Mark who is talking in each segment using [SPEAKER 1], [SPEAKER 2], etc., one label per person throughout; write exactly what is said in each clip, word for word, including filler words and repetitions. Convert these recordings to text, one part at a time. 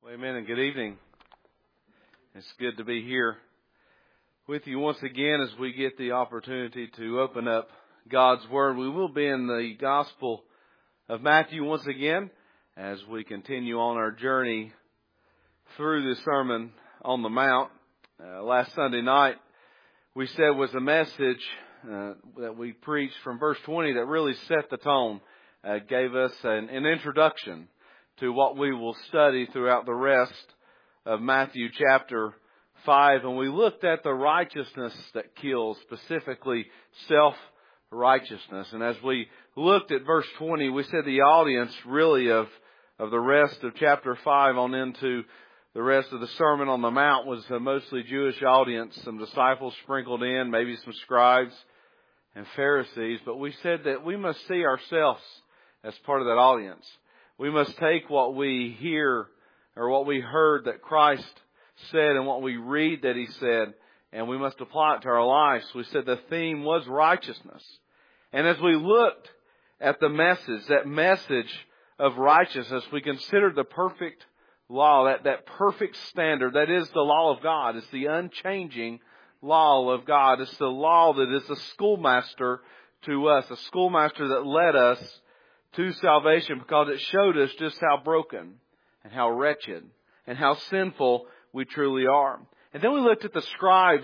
[SPEAKER 1] Amen and good evening. It's good to be here with you once again as we get the opportunity to open up God's Word. We will be in the Gospel of Matthew once again as we continue on our journey through the Sermon on the Mount. Uh, last Sunday night we said was a message uh, that we preached from verse twenty that really set the tone, uh, gave us an, an introduction to what we will study throughout the rest of Matthew chapter five. And we looked at the righteousness that kills, specifically self-righteousness. And as we looked at verse twenty, we said the audience really of, of the rest of chapter five on into the rest of the Sermon on the Mount was a mostly Jewish audience, some disciples sprinkled in, maybe some scribes and Pharisees. But we said that we must see ourselves as part of that audience. We must take what we hear or what we heard that Christ said and what we read that He said, and we must apply it to our lives. We said the theme was righteousness. And as we looked at the message, that message of righteousness, we considered the perfect law, that, that perfect standard. That is the law of God. It's the unchanging law of God. It's the law that is a schoolmaster to us, a schoolmaster that led us to salvation because it showed us just how broken and how wretched and how sinful we truly are. And then we looked at the scribes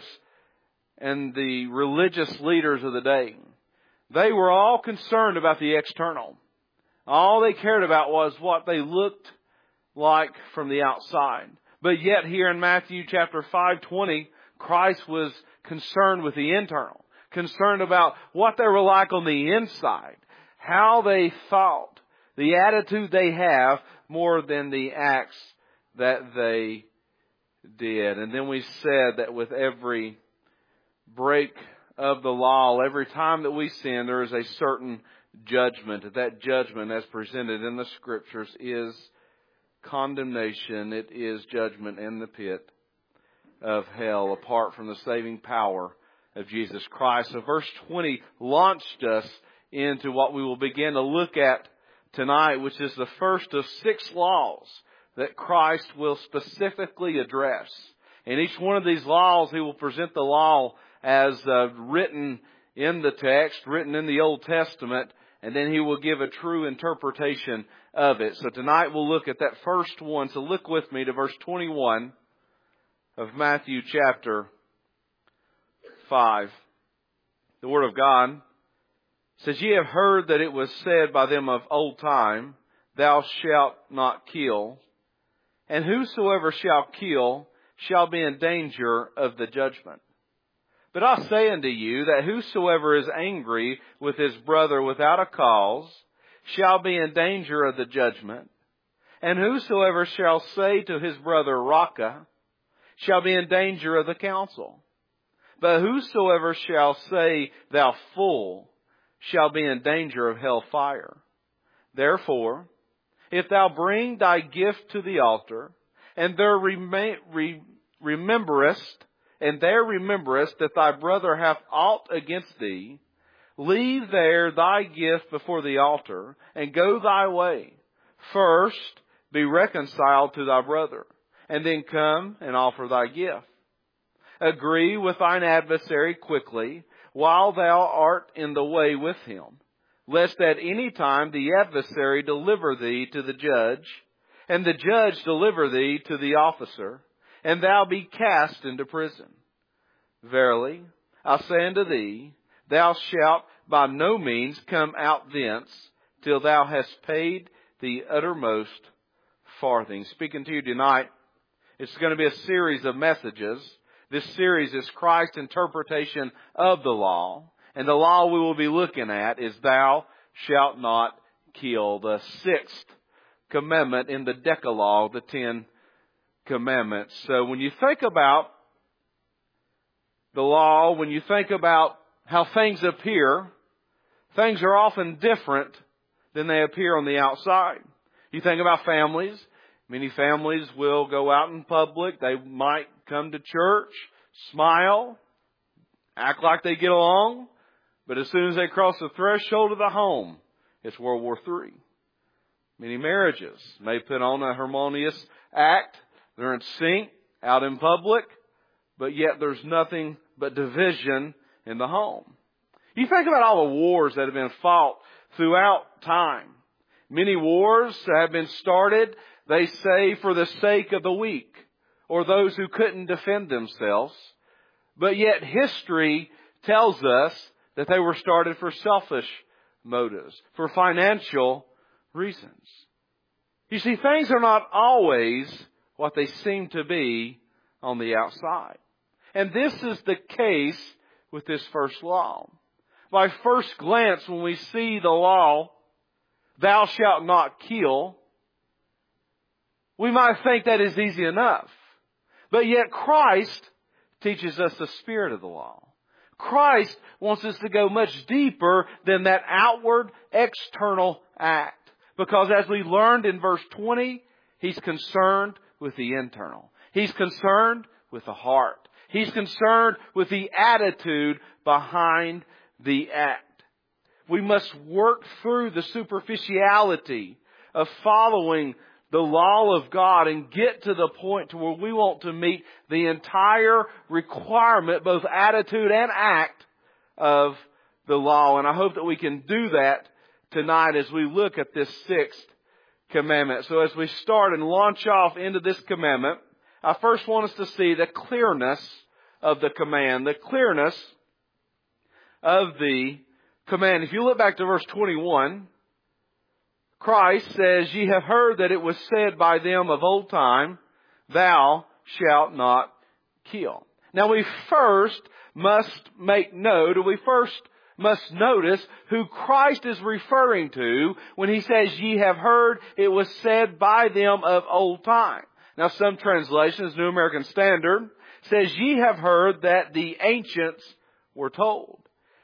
[SPEAKER 1] and the religious leaders of the day. They were all concerned about the external. All they cared about was what they looked like from the outside. But yet here in Matthew chapter five twenty, Christ was concerned with the internal, concerned about what they were like on the inside, how they thought, the attitude they have more than the acts that they did. And then we said that with every break of the law, every time that we sin, there is a certain judgment. That judgment, as presented in the Scriptures, is condemnation. It is judgment in the pit of hell apart from the saving power of Jesus Christ. So verse twenty launched us into what we will begin to look at tonight, which is the first of six laws that Christ will specifically address. In each one of these laws, He will present the law as uh, written in the text, written in the Old Testament, and then He will give a true interpretation of it. So tonight we'll look at that first one. So look with me to verse twenty-one of Matthew chapter five. The Word of God says, "Ye have heard that it was said by them of old time, Thou shalt not kill. And whosoever shall kill shall be in danger of the judgment. But I say unto you that whosoever is angry with his brother without a cause shall be in danger of the judgment. And whosoever shall say to his brother, Raca, shall be in danger of the council. But whosoever shall say, Thou fool, shall be in danger of hell fire. Therefore, if thou bring thy gift to the altar, and there remain, re, rememberest, and there rememberest that thy brother hath aught against thee, leave there thy gift before the altar, and go thy way. First be reconciled to thy brother, and then come and offer thy gift. Agree with thine adversary quickly, while thou art in the way with him, lest at any time the adversary deliver thee to the judge, and the judge deliver thee to the officer, and thou be cast into prison. Verily, I say unto thee, thou shalt by no means come out thence, till thou hast paid the uttermost farthing." Speaking to you tonight, it's going to be a series of messages. This series is Christ's interpretation of the law. And the law we will be looking at is thou shalt not kill, the sixth commandment in the Decalogue, the Ten Commandments. So when you think about the law, when you think about how things appear, things are often different than they appear on the outside. You think about families. Many families will go out in public. They might come to church, smile, act like they get along. But as soon as they cross the threshold of the home, it's World War Three. Many marriages may put on a harmonious act. They're in sync, out in public, but yet there's nothing but division in the home. You think about all the wars that have been fought throughout time. Many wars have been started, they say, for the sake of the weak or those who couldn't defend themselves. But yet history tells us that they were started for selfish motives, for financial reasons. You see, things are not always what they seem to be on the outside. And this is the case with this first law. By first glance, when we see the law, thou shalt not kill, we might think that is easy enough. But yet Christ teaches us the spirit of the law. Christ wants us to go much deeper than that outward, external act. Because as we learned in verse twenty, He's concerned with the internal. He's concerned with the heart. He's concerned with the attitude behind the act. We must work through the superficiality of following the law of God and get to the point to where we want to meet the entire requirement, both attitude and act of the law. And I hope that we can do that tonight as we look at this sixth commandment. So as we start and launch off into this commandment, I first want us to see the clearness of the command, the clearness of the command. If you look back to verse twenty-one, Christ says, ye have heard that it was said by them of old time, thou shalt not kill. Now we first must make note, or we first must notice who Christ is referring to when He says, ye have heard it was said by them of old time. Now some translations, New American Standard, says, ye have heard that the ancients were told.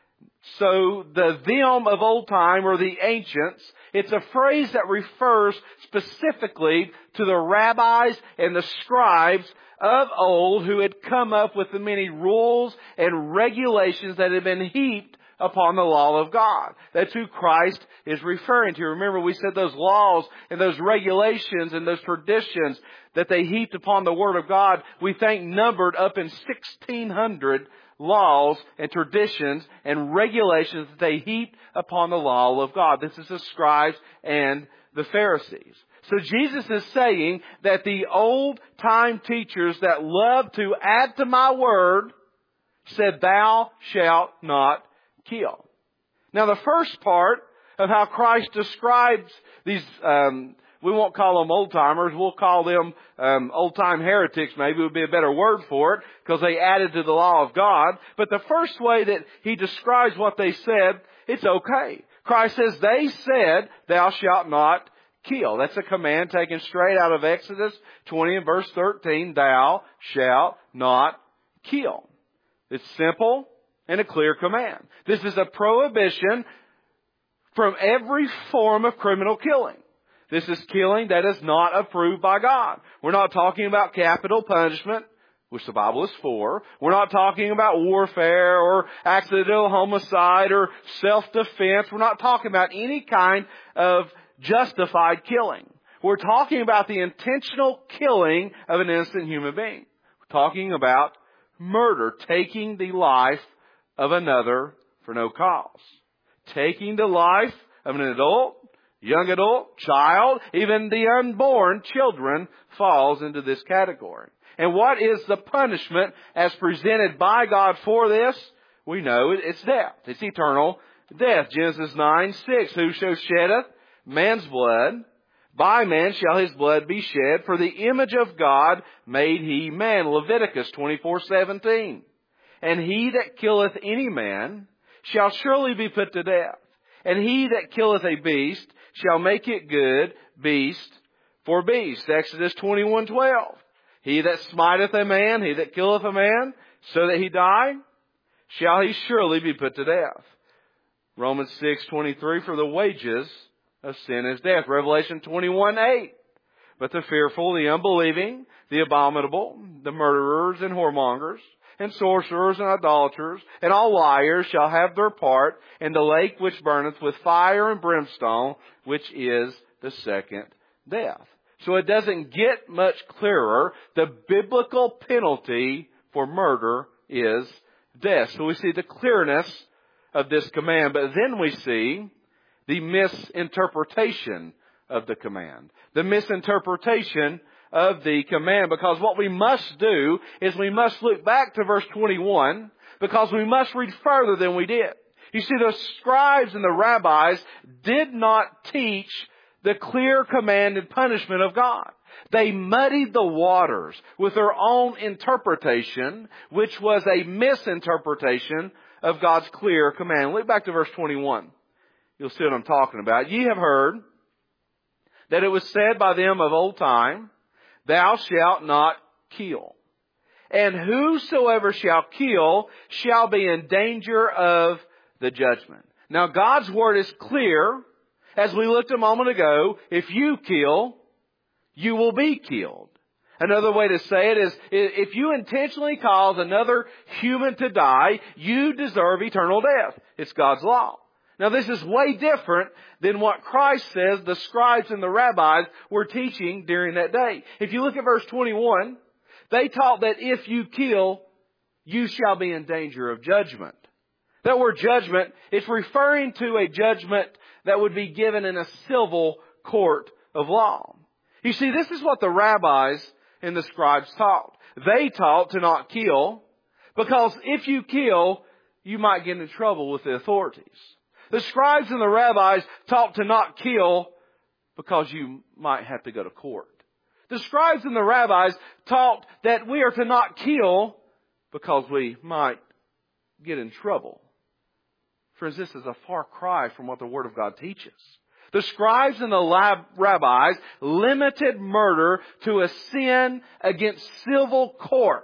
[SPEAKER 1] So the them of old time, or the ancients, it's a phrase that refers specifically to the rabbis and the scribes of old who had come up with the many rules and regulations that had been heaped upon the law of God. That's who Christ is referring to. Remember, we said those laws and those regulations and those traditions that they heaped upon the Word of God, we think numbered up in sixteen hundred laws and traditions and regulations that they heaped upon the law of God. This is the scribes and the Pharisees. So Jesus is saying that the old time teachers that love to add to my word said, thou shalt not kill. Now the first part of how Christ describes these, um, we won't call them old timers, we'll call them um, old time heretics, maybe would be a better word for it, because they added to the law of God. But the first way that He describes what they said, it's okay. Christ says, they said, thou shalt not kill. That's a command taken straight out of Exodus twenty and verse thirteen, thou shalt not kill. It's simple and a clear command. This is a prohibition from every form of criminal killing. This is killing that is not approved by God. We're not talking about capital punishment, which the Bible is for. We're not talking about warfare or accidental homicide or self-defense. We're not talking about any kind of justified killing. We're talking about the intentional killing of an innocent human being. We're talking about murder, taking the life of another for no cause. Taking the life of an adult, young adult, child, even the unborn children falls into this category. And what is the punishment as presented by God for this? We know it's death. It's eternal death. Genesis nine six, whoso sheddeth man's blood, by man shall his blood be shed, for the image of God made he man. Leviticus twenty-four seventeen. And he that killeth any man shall surely be put to death. And he that killeth a beast shall make it good beast for beast. Exodus twenty-one twelve. He that smiteth a man, he that killeth a man, so that he die, shall he surely be put to death. Romans six twenty-three, for the wages of sin is death. Revelation twenty-one eight. But the fearful, the unbelieving, the abominable, the murderers and whoremongers, and sorcerers and idolaters, and all liars shall have their part in the lake which burneth with fire and brimstone, which is the second death. So it doesn't get much clearer. The biblical penalty for murder is death. So we see the clearness of this command, but then we see the misinterpretation of the command. The misinterpretation of the command, because what we must do is we must look back to verse twenty-one, because we must read further than we did. You see, the scribes and the rabbis did not teach the clear command and punishment of God. They muddied the waters with their own interpretation, which was a misinterpretation of God's clear command. Look back to verse twenty-one. You'll see what I'm talking about. Ye have heard that it was said by them of old time, Thou shalt not kill. And whosoever shall kill shall be in danger of the judgment. Now God's word is clear. As we looked a moment ago, if you kill, you will be killed. Another way to say it is, if you intentionally cause another human to die, you deserve eternal death. It's God's law. Now this is way different than what Christ says the scribes and the rabbis were teaching during that day. If you look at verse twenty-one, they taught that if you kill, you shall be in danger of judgment. That word judgment is referring to a judgment that would be given in a civil court of law. You see, this is what the rabbis and the scribes taught. They taught to not kill, because if you kill, you might get in trouble with the authorities. The scribes and the rabbis taught to not kill because you might have to go to court. The scribes and the rabbis taught that we are to not kill because we might get in trouble. Friends, this is a far cry from what the Word of God teaches. The scribes and the lab- rabbis limited murder to a sin against civil court.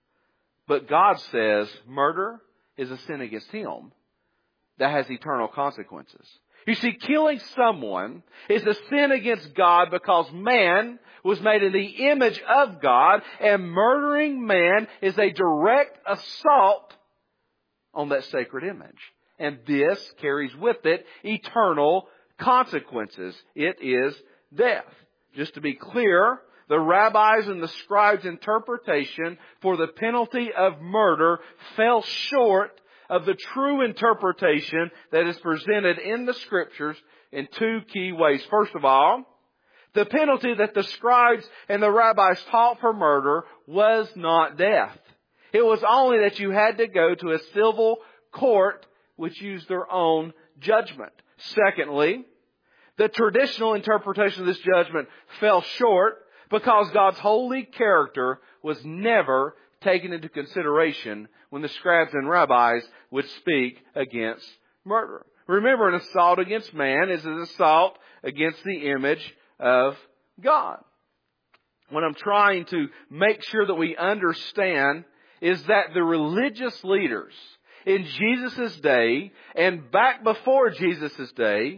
[SPEAKER 1] But God says murder is a sin against Him that has eternal consequences. You see, killing someone is a sin against God because man was made in the image of God, and murdering man is a direct assault on that sacred image. And this carries with it eternal consequences. It is death. Just to be clear, the rabbis and the scribes' interpretation for the penalty of murder fell short of the true interpretation that is presented in the Scriptures in two key ways. First of all, the penalty that the scribes and the rabbis taught for murder was not death. It was only that you had to go to a civil court which used their own judgment. Secondly, the traditional interpretation of this judgment fell short because God's holy character was never taken into consideration when the scribes and rabbis would speak against murder. Remember, an assault against man is an assault against the image of God. What I'm trying to make sure that we understand is that the religious leaders in Jesus' day and back before Jesus' day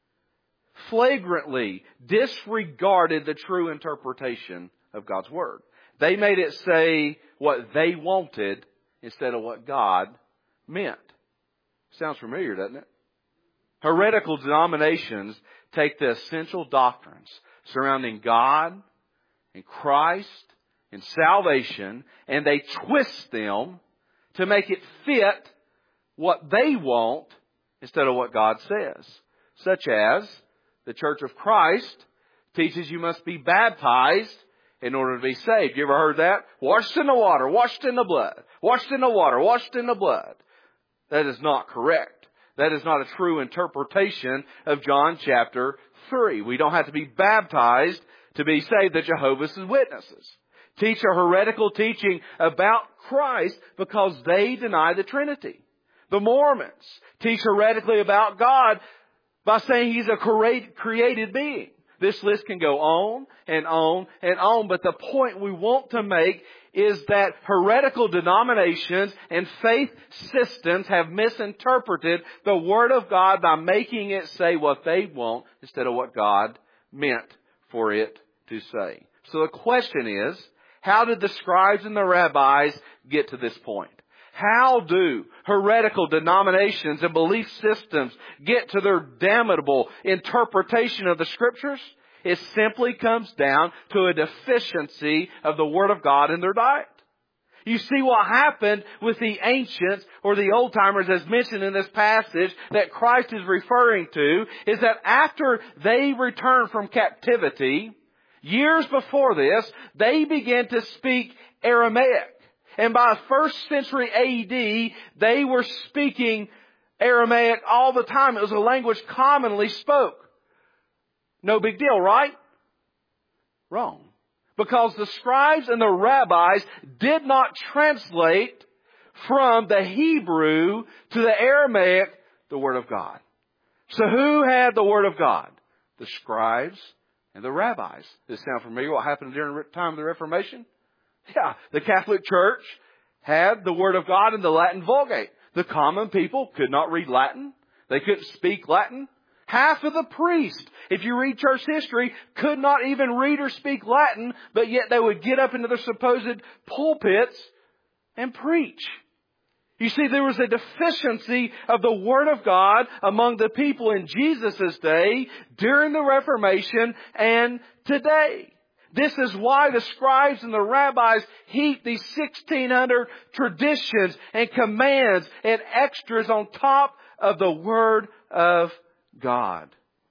[SPEAKER 1] flagrantly disregarded the true interpretation of God's Word. They made it say what they wanted instead of what God meant. Sounds familiar, doesn't it? Heretical denominations take the essential doctrines surrounding God and Christ and salvation, and they twist them to make it fit what they want instead of what God says. Such as the Church of Christ teaches you must be baptized in order to be saved. You ever heard that? Washed in the water, washed in the blood. Washed in the water, washed in the blood. That is not correct. That is not a true interpretation of John chapter three. We don't have to be baptized to be saved. The Jehovah's Witnesses teach a heretical teaching about Christ because they deny the Trinity. The Mormons teach heretically about God by saying He's a created being. This list can go on and on and on, but the point we want to make is that heretical denominations and faith systems have misinterpreted the Word of God by making it say what they want instead of what God meant for it to say. So the question is, how did the scribes and the rabbis get to this point? How do heretical denominations and belief systems get to their damnable interpretation of the Scriptures? It simply comes down to a deficiency of the Word of God in their diet. You see what happened with the ancients or the old timers as mentioned in this passage that Christ is referring to is that after they returned from captivity, years before this, they began to speak Aramaic. And by first century A D, they were speaking Aramaic all the time. It was a language commonly spoke. No big deal, right? Wrong. Because the scribes and the rabbis did not translate from the Hebrew to the Aramaic the Word of God. So who had the Word of God? The scribes and the rabbis. Does this sound familiar? What happened during the time of the Reformation? Yeah, the Catholic Church had the Word of God in the Latin Vulgate. The common people could not read Latin. They couldn't speak Latin. Half of the priests, if you read church history, could not even read or speak Latin, but yet they would get up into their supposed pulpits and preach. You see, there was a deficiency of the Word of God among the people in Jesus' day, during the Reformation, and today. This is why the scribes and the rabbis heap these sixteen hundred traditions and commands and extras on top of the Word of God.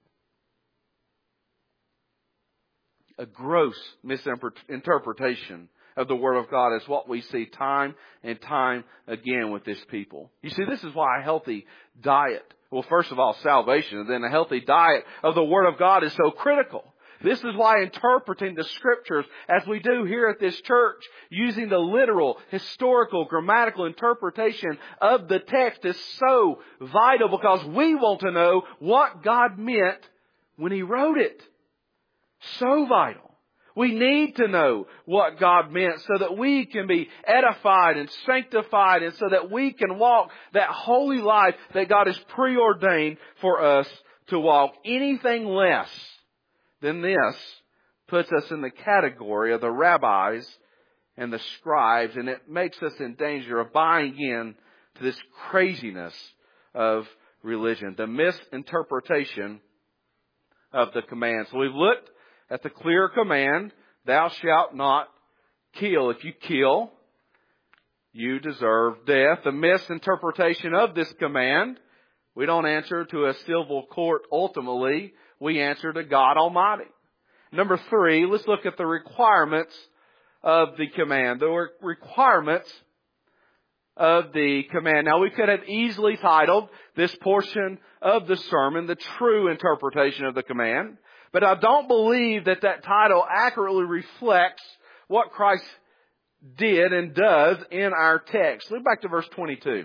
[SPEAKER 1] A gross misinterpretation of the Word of God is what we see time and time again with this people. You see, this is why a healthy diet, well, first of all, salvation, and then a healthy diet of the Word of God is so critical. This is why interpreting the Scriptures, as we do here at this church, using the literal, historical, grammatical interpretation of the text is so vital, because we want to know what God meant when He wrote it. So vital. We need to know what God meant so that we can be edified and sanctified, and so that we can walk that holy life that God has preordained for us to walk. Anything less than this puts us in the category of the rabbis and the scribes, and it makes us in danger of buying in to this craziness of religion, the misinterpretation of the command. So we've looked at the clear command, thou shalt not kill. If you kill, you deserve death. The misinterpretation of this command, we don't answer to a civil court ultimately. We answer to God Almighty. Number three, let's look at the requirements of the command. The requirements of the command. Now, we could have easily titled this portion of the sermon, The True Interpretation of the Command. But I don't believe that that title accurately reflects what Christ did and does in our text. Look back to verse twenty-two.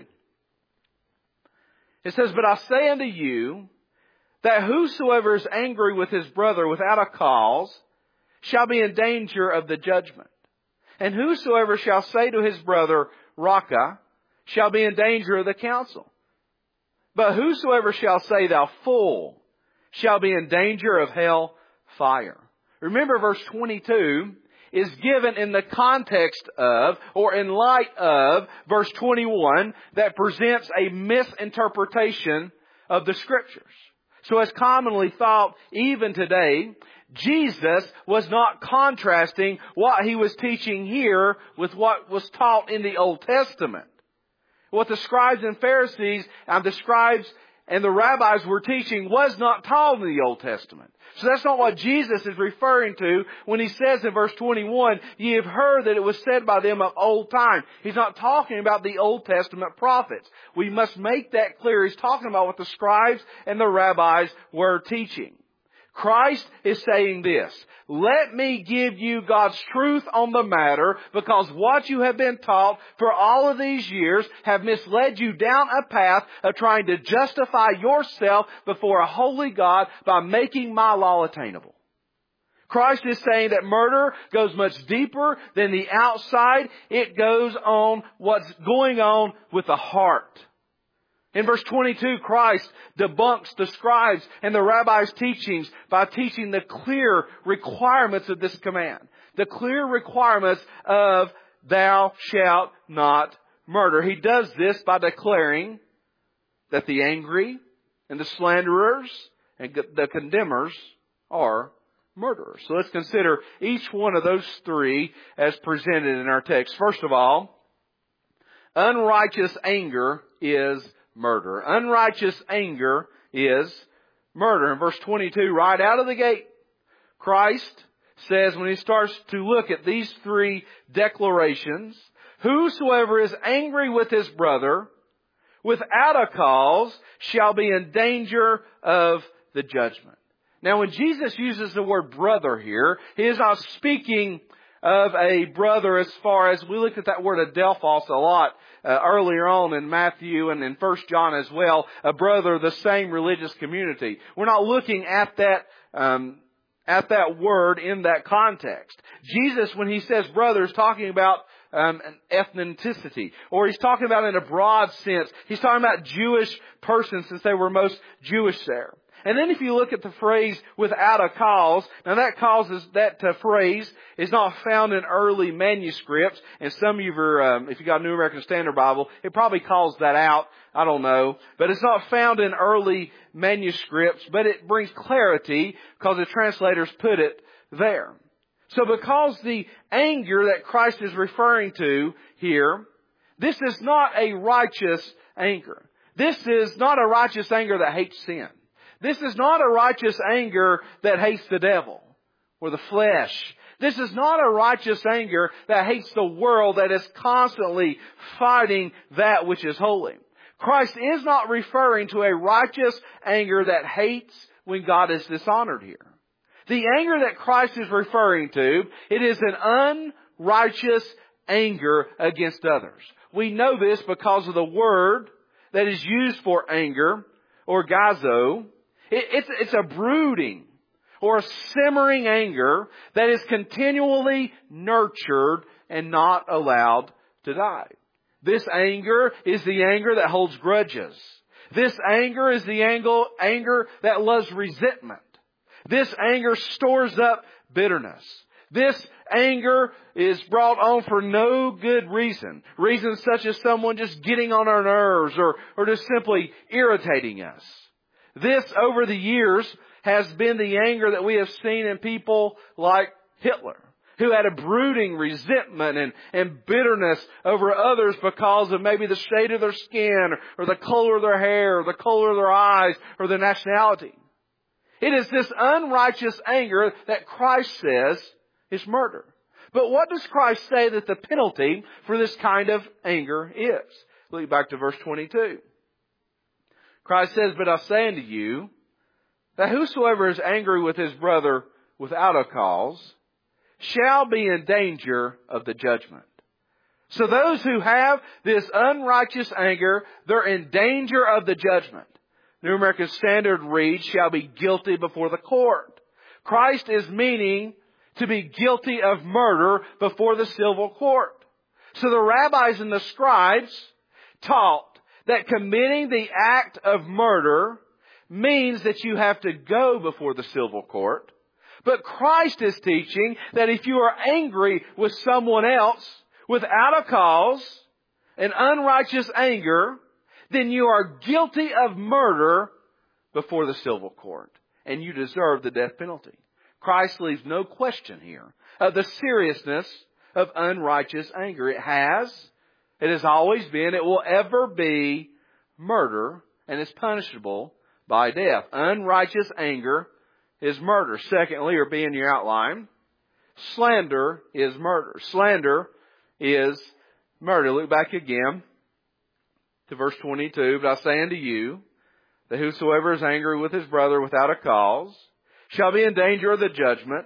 [SPEAKER 1] It says, but I say unto you, that whosoever is angry with his brother without a cause shall be in danger of the judgment. And whosoever shall say to his brother, Raca, shall be in danger of the council. But whosoever shall say, thou fool, shall be in danger of hell fire. Remember, verse twenty-two is given in the context of, or in light of, verse twenty-one that presents a misinterpretation of the Scriptures. So as commonly thought even today, Jesus was not contrasting what He was teaching here with what was taught in the Old Testament. What the scribes and Pharisees and the scribes and the rabbis were teaching was not taught in the Old Testament. So that's not what Jesus is referring to when He says in verse twenty-one, ye have heard that it was said by them of old time. He's not talking about the Old Testament prophets. We must make that clear. He's talking about what the scribes and the rabbis were teaching. Christ is saying this, let me give you God's truth on the matter, because what you have been taught for all of these years have misled you down a path of trying to justify yourself before a holy God by making my law attainable. Christ is saying that murder goes much deeper than the outside. It goes on what's going on with the heart. In verse twenty-two, Christ debunks the scribes and the rabbis' teachings by teaching the clear requirements of this command. The clear requirements of thou shalt not murder. He does this by declaring that the angry and the slanderers and the condemners are murderers. So let's consider each one of those three as presented in our text. First of all, unrighteous anger is murder. Unrighteous anger is murder. In verse twenty-two, right out of the gate, Christ says when he starts to look at these three declarations, whosoever is angry with his brother without a cause shall be in danger of the judgment. Now, when Jesus uses the word brother here, he is not speaking of a brother as far as we looked at that word adelphos a lot uh, earlier on in Matthew and in First John as well. A brother, the same religious community. We're not looking at that um, at that word in that context. Jesus, when he says brother, is talking about um, an ethnicity, or he's talking about in a broad sense. He's talking about Jewish persons since they were most Jewish there. And then if you look at the phrase without a cause, now that causes that uh, phrase is not found in early manuscripts. And some of you are, um, if you got a New American Standard Bible, it probably calls that out. I don't know. But it's not found in early manuscripts, but it brings clarity because the translators put it there. So because the anger that Christ is referring to here, this is not a righteous anger. This is not a righteous anger that hates sin. This is not a righteous anger that hates the devil or the flesh. This is not a righteous anger that hates the world that is constantly fighting that which is holy. Christ is not referring to a righteous anger that hates when God is dishonored here. The anger that Christ is referring to, it is an unrighteous anger against others. We know this because of the word that is used for anger, or gazo. It's, it's a brooding or a simmering anger that is continually nurtured and not allowed to die. This anger is the anger that holds grudges. This anger is the anger, anger that loves resentment. This anger stores up bitterness. This anger is brought on for no good reason. Reasons such as someone just getting on our nerves or, or just simply irritating us. This, over the years, has been the anger that we have seen in people like Hitler, who had a brooding resentment and, and bitterness over others because of maybe the shade of their skin or the color of their hair or the color of their eyes or their nationality. It is this unrighteous anger that Christ says is murder. But what does Christ say that the penalty for this kind of anger is? Look back to verse twenty-two. Christ says, but I say unto you, that whosoever is angry with his brother without a cause, shall be in danger of the judgment. So those who have this unrighteous anger, they're in danger of the judgment. New American Standard reads, shall be guilty before the court. Christ is meaning to be guilty of murder before the civil court. So the rabbis and the scribes taught that committing the act of murder means that you have to go before the civil court. But Christ is teaching that if you are angry with someone else without a cause, an unrighteous anger, then you are guilty of murder before the civil court. And you deserve the death penalty. Christ leaves no question here of the seriousness of unrighteous anger. It has, it has always been, it will ever be murder and is punishable by death. Unrighteous anger is murder. Secondly, or be in your outline, slander is murder. Slander is murder. Look back again to verse twenty-two. But I say unto you, that whosoever is angry with his brother without a cause, shall be in danger of the judgment.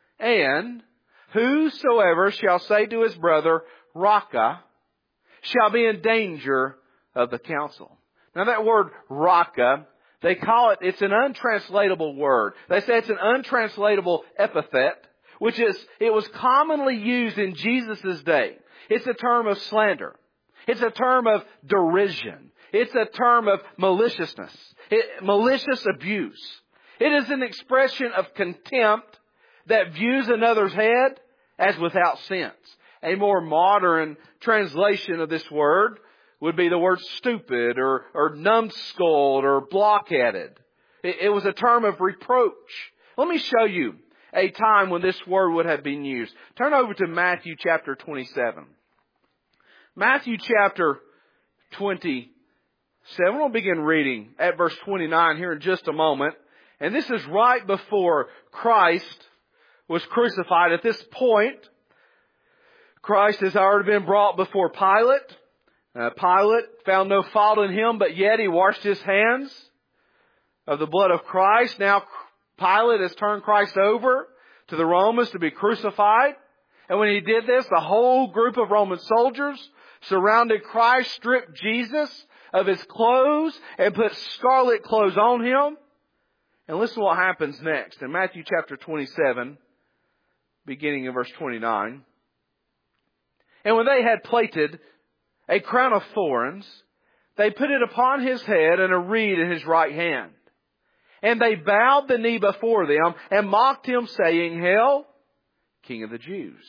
[SPEAKER 1] And whosoever shall say to his brother, Raka, shall be in danger of the council. Now that word Raka, they call it, it's an untranslatable word. They say it's an untranslatable epithet, which is, it was commonly used in Jesus' day. It's a term of slander. It's a term of derision. It's a term of maliciousness. It, malicious abuse. It is an expression of contempt that views another's head as without sense. A more modern translation of this word would be the word stupid or, or numbskulled or blockheaded. It, it was a term of reproach. Let me show you a time when this word would have been used. Turn over to Matthew chapter twenty-seven. Matthew chapter twenty-seven. We'll begin reading at verse twenty-nine here in just a moment. And this is right before Christ was crucified. At this point, Christ has already been brought before Pilate. Uh, Pilate found no fault in him, but yet he washed his hands of the blood of Christ. Now Pilate has turned Christ over to the Romans to be crucified. And when he did this, the whole group of Roman soldiers surrounded Christ, stripped Jesus of his clothes, and put scarlet clothes on him. And listen to what happens next. In Matthew chapter twenty-seven, beginning in verse twenty-nine. And when they had plaited a crown of thorns, they put it upon his head and a reed in his right hand. And they bowed the knee before them and mocked him, saying, Hail, King of the Jews.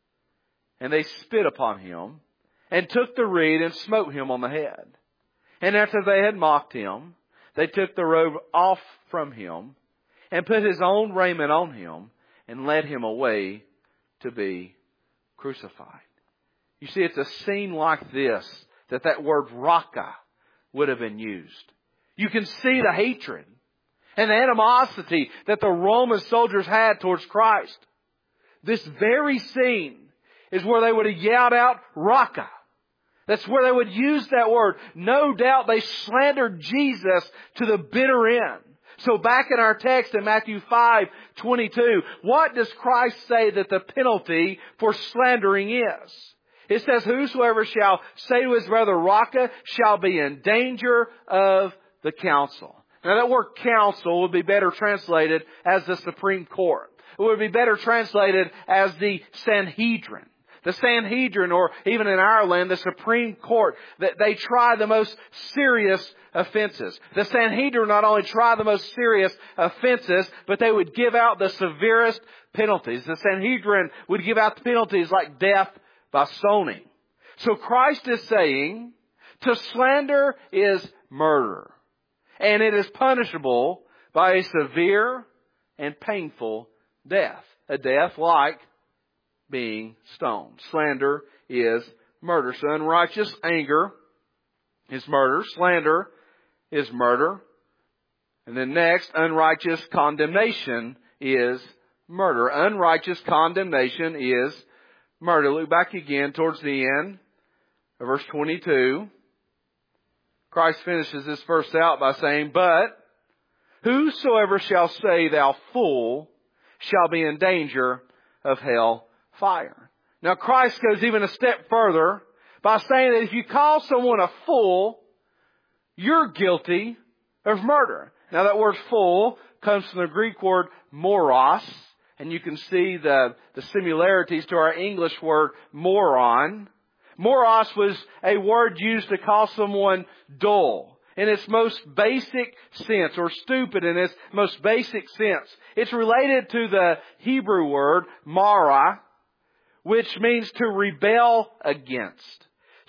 [SPEAKER 1] And they spit upon him and took the reed and smote him on the head. And after they had mocked him, they took the robe off from him and put his own raiment on him and led him away to be crucified. You see, it's a scene like this that that word raka would have been used. You can see the hatred and the animosity that the Roman soldiers had towards Christ. This very scene is where they would have yelled out raka. That's where they would use that word. No doubt they slandered Jesus to the bitter end. So back in our text in Matthew five twenty-two, what does Christ say that the penalty for slandering is? It says, whosoever shall say to his brother raka shall be in danger of the council. Now that word council would be better translated as the Supreme Court. It would be better translated as the Sanhedrin. The Sanhedrin, or even in our land, the Supreme Court, that they try the most serious offenses. The Sanhedrin not only try the most serious offenses, but they would give out the severest penalties. The Sanhedrin would give out the penalties like death by stoning. So Christ is saying, to slander is murder. And it is punishable by a severe and painful death. A death like being stoned. Slander is murder. So unrighteous anger is murder. Slander is murder. And then next, unrighteous condemnation is murder. Unrighteous condemnation is murder. Look back again towards the end of verse twenty-two. Christ finishes this verse out by saying, But whosoever shall say, Thou fool, shall be in danger of hell fire. Now Christ goes even a step further by saying that if you call someone a fool, you're guilty of murder. Now that word fool comes from the Greek word moros, and you can see the, the similarities to our English word moron. Moros was a word used to call someone dull in its most basic sense, or stupid in its most basic sense. It's related to the Hebrew word mara, which means to rebel against.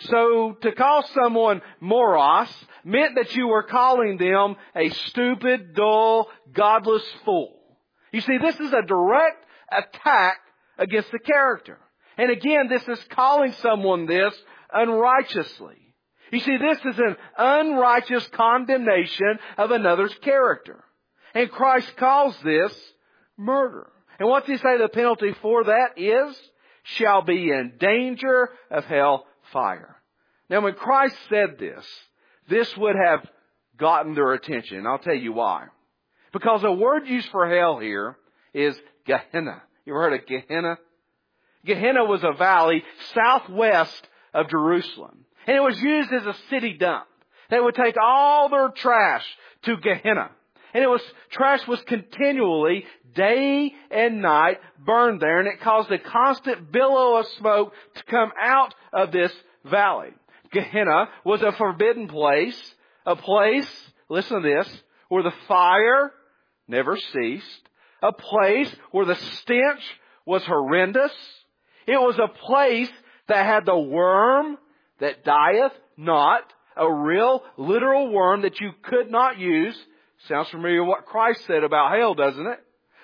[SPEAKER 1] So to call someone moros meant that you were calling them a stupid, dull, godless fool. You see, this is a direct attack against the character. And again, this is calling someone this unrighteously. You see, this is an unrighteous condemnation of another's character. And Christ calls this murder. And what's he say the penalty for that is? Shall be in danger of hell fire. Now when Christ said this, this would have gotten their attention. And I'll tell you why. Because the word used for hell here is Gehenna. You ever heard of Gehenna? Gehenna was a valley southwest of Jerusalem. And it was used as a city dump. They would take all their trash to Gehenna. And it was, trash was continually, day and night, burned there. And it caused a constant billow of smoke to come out of this valley. Gehenna was a forbidden place. A place, listen to this, where the fire never ceased. A place where the stench was horrendous. It was a place that had the worm that dieth not. A real, literal worm that you could not use. Sounds familiar with what Christ said about hell, doesn't it?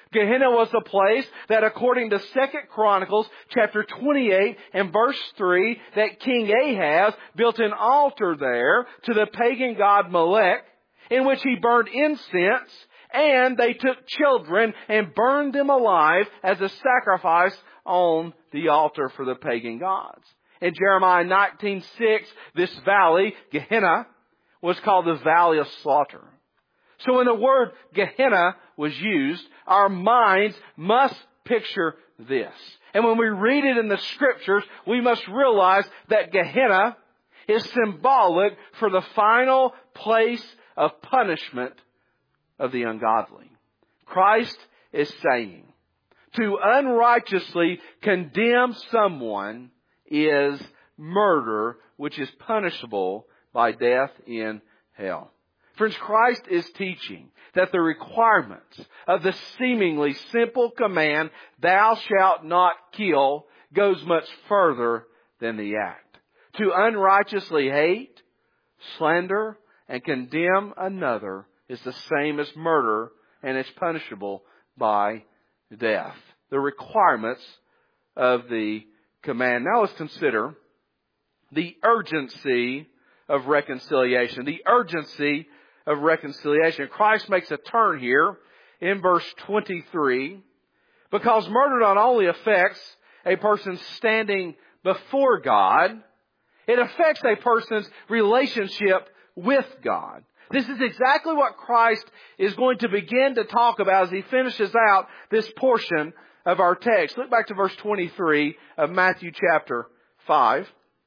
[SPEAKER 1] Gehenna was a place that, according to Second Chronicles chapter twenty-eight and verse three, that King Ahaz built an altar there to the pagan god Molech, in which he burned incense, and they took children and burned them alive as a sacrifice on the altar for the pagan gods. In Jeremiah nineteen six, this valley, Gehenna, was called the Valley of Slaughter. So when the word Gehenna was used, our minds must picture this. And when we read it in the Scriptures, we must realize that Gehenna is symbolic for the final place of punishment of the ungodly. Christ is saying, to unrighteously condemn someone is murder, which is punishable by death in hell. Friends, Christ is teaching that the requirements of the seemingly simple command, thou shalt not kill, goes much further than the act. To unrighteously hate, slander, and condemn another is the same as murder, and it's punishable by death. The requirements of the command. Now let's consider the urgency of reconciliation. The urgency of reconciliation. Christ makes a turn here in verse twenty-three, because murder not only affects a person's standing before God, it affects a person's relationship with God. This is exactly what Christ is going to begin to talk about as He finishes out this portion of our text. Look back to verse twenty-three of Matthew chapter five.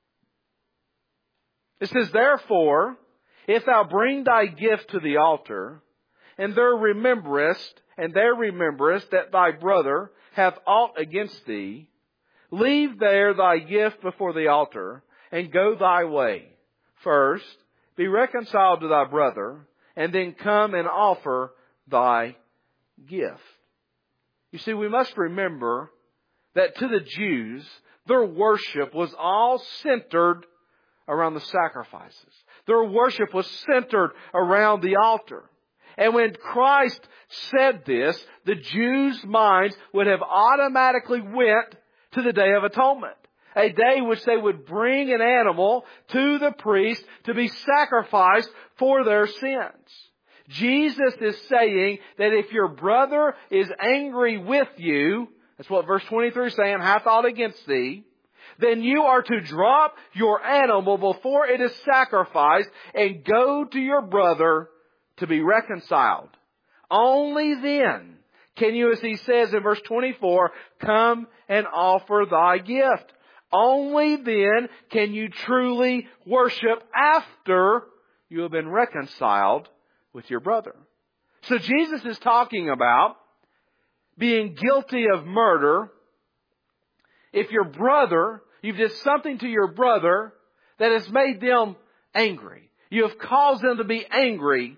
[SPEAKER 1] It says, therefore, if thou bring thy gift to the altar, and there rememberest, and there rememberest that thy brother hath aught against thee, leave there thy gift before the altar, and go thy way. First, be reconciled to thy brother, and then come and offer thy gift. You see, we must remember that to the Jews, their worship was all centered around the sacrifices. Their worship was centered around the altar. And when Christ said this, the Jews' minds would have automatically went to the Day of Atonement. A day which they would bring an animal to the priest to be sacrificed for their sins. Jesus is saying that if your brother is angry with you, that's what verse twenty-three is saying, hath aught against thee, then you are to drop your animal before it is sacrificed and go to your brother to be reconciled. Only then can you, as he says in verse twenty-four, come and offer thy gift. Only then can you truly worship after you have been reconciled with your brother. So Jesus is talking about being guilty of murder if your brother, you've did something to your brother that has made them angry. You have caused them to be angry.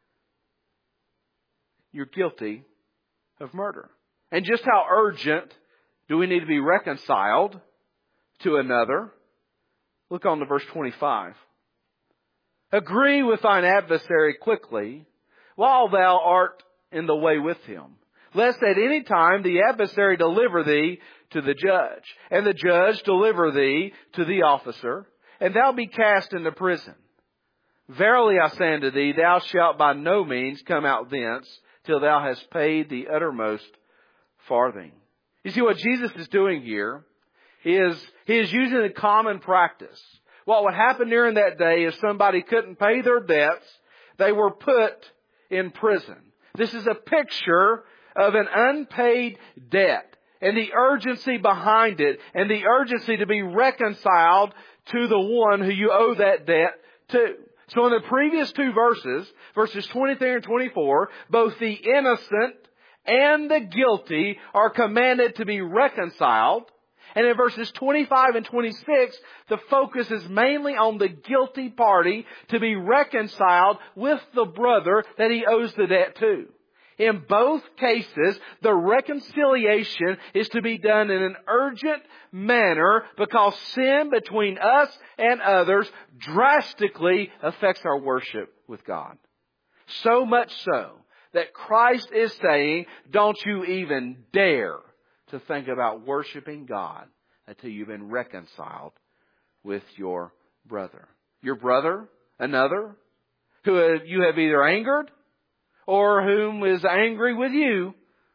[SPEAKER 1] You're guilty of murder. And just how urgent do we need to be reconciled to another? Look on to verse twenty-five. Agree with thine adversary quickly while thou art in the way with him, lest at any time the adversary deliver thee to the judge, and the judge deliver thee to the officer, and thou be cast into prison. Verily I say unto thee, thou shalt by no means come out thence till thou hast paid the uttermost farthing. You see, what Jesus is doing here is He is using a common practice. What would happen during that day if somebody couldn't pay their debts, they were put in prison. This is a picture of an unpaid debt and the urgency behind it, and the urgency to be reconciled to the one who you owe that debt to. So in the previous two verses, verses twenty-three and twenty-four, both the innocent and the guilty are commanded to be reconciled. And in verses twenty-five and twenty-six, the focus is mainly on the guilty party to be reconciled with the brother that he owes the debt to. In both cases, the reconciliation is to be done in an urgent manner because sin between us and others drastically affects our worship with God. So much so that Christ is saying, don't you even dare to think about worshiping God until you've been reconciled with your brother. Your brother, another, who you have either angered or whom is angry with you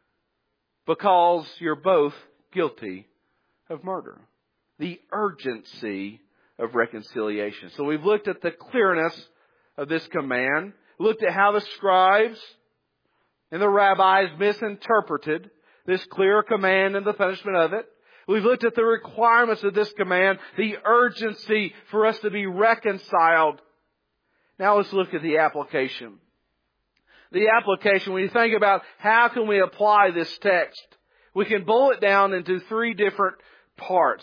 [SPEAKER 1] because you're both guilty of murder. The urgency of reconciliation. So we've looked at the clearness of this command, looked at how the scribes and the rabbis misinterpreted this clear command and the punishment of it. We've looked at the requirements of this command, the urgency for us to be reconciled. Now let's look at the application. The application, when you think about how can we apply this text, we can boil it down into three different parts.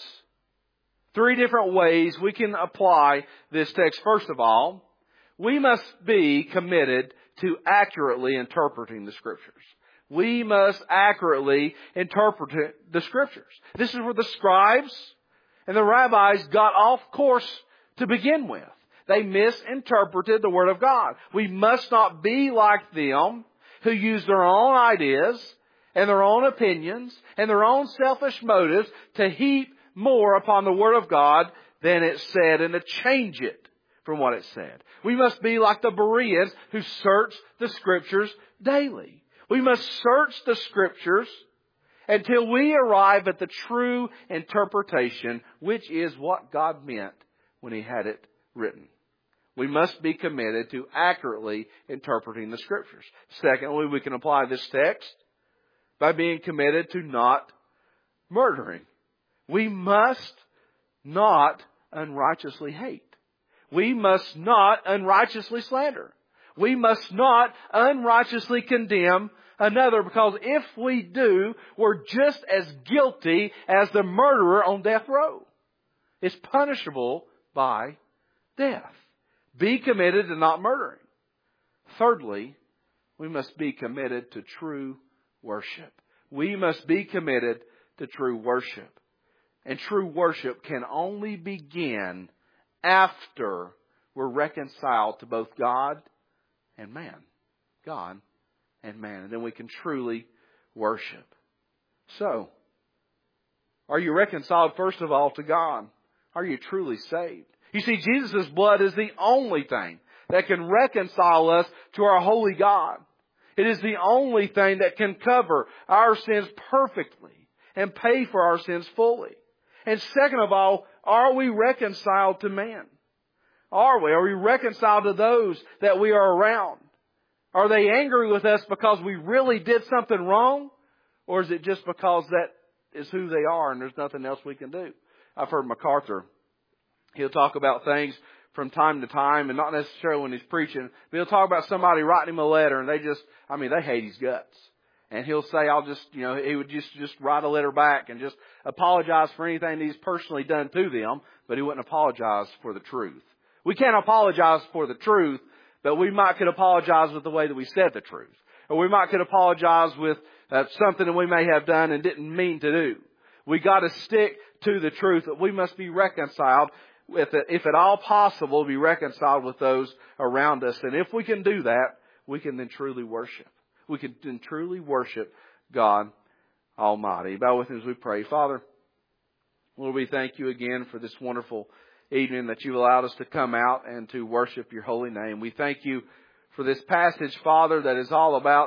[SPEAKER 1] Three different ways we can apply this text. First of all, we must be committed to accurately interpreting the Scriptures. We must accurately interpret the Scriptures. This is where the scribes and the rabbis got off course to begin with. They misinterpreted the Word of God. We must not be like them who use their own ideas and their own opinions and their own selfish motives to heap more upon the Word of God than it said and to change it from what it said. We must be like the Bereans who search the Scriptures daily. We must search the Scriptures until we arrive at the true interpretation, which is what God meant when He had it written. We must be committed to accurately interpreting the Scriptures. Secondly, we can apply this text by being committed to not murdering. We must not unrighteously hate. We must not unrighteously slander. We must not unrighteously condemn another, because if we do, we're just as guilty as the murderer on death row. It's punishable by death. Be committed to not murdering. Thirdly, we must be committed to true worship. We must be committed to true worship. And true worship can only begin after we're reconciled to both God and man. God and man. And then we can truly worship. So, are you reconciled first of all to God? Are you truly saved? You see, Jesus' blood is the only thing that can reconcile us to our holy God. It is the only thing that can cover our sins perfectly and pay for our sins fully. And second of all, are we reconciled to man? Are we? Are we reconciled to those that we are around? Are they angry with us because we really did something wrong? Or is it just because that is who they are and there's nothing else we can do? I've heard MacArthur. He'll talk about things from time to time, and not necessarily when he's preaching, but he'll talk about somebody writing him a letter and they just, I mean, they hate his guts. And he'll say, I'll just, you know, he would just, just write a letter back and just apologize for anything that he's personally done to them, but he wouldn't apologize for the truth. We can't apologize for the truth, but we might could apologize with the way that we said the truth. Or we might could apologize with uh, something that we may have done and didn't mean to do. We got to stick to the truth that we must be reconciled, with it, if at all possible, be reconciled with those around us. And if we can do that, we can then truly worship. We can then truly worship God Almighty. Bow with me as we pray. Father, Lord, we thank you again for this wonderful evening that you've allowed us to come out and to worship your holy name. We thank you for this passage, Father, that is all about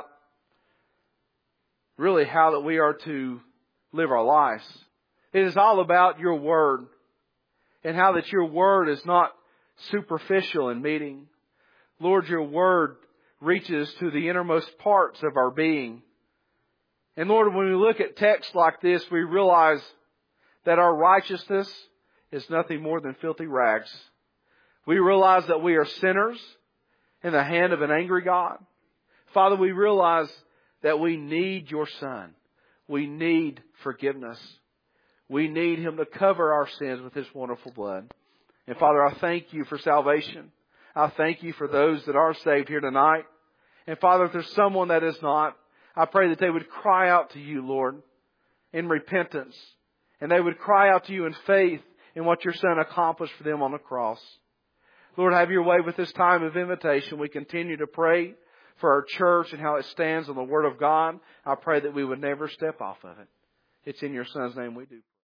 [SPEAKER 1] really how that we are to live our lives. It is all about your word and how that your word is not superficial in meaning. Lord, your word reaches to the innermost parts of our being. And Lord, when we look at texts like this, we realize that our righteousness is nothing more than filthy rags. We realize that we are sinners in the hand of an angry God. Father, we realize that we need your Son. We need forgiveness. We need Him to cover our sins with His wonderful blood. And Father, I thank you for salvation. I thank you for those that are saved here tonight. And Father, if there's someone that is not, I pray that they would cry out to you, Lord, in repentance. And they would cry out to you in faith in what your Son accomplished for them on the cross. Lord, have your way with this time of invitation. We continue to pray for our church and how it stands on the Word of God. I pray that we would never step off of it. It's in your Son's name we do.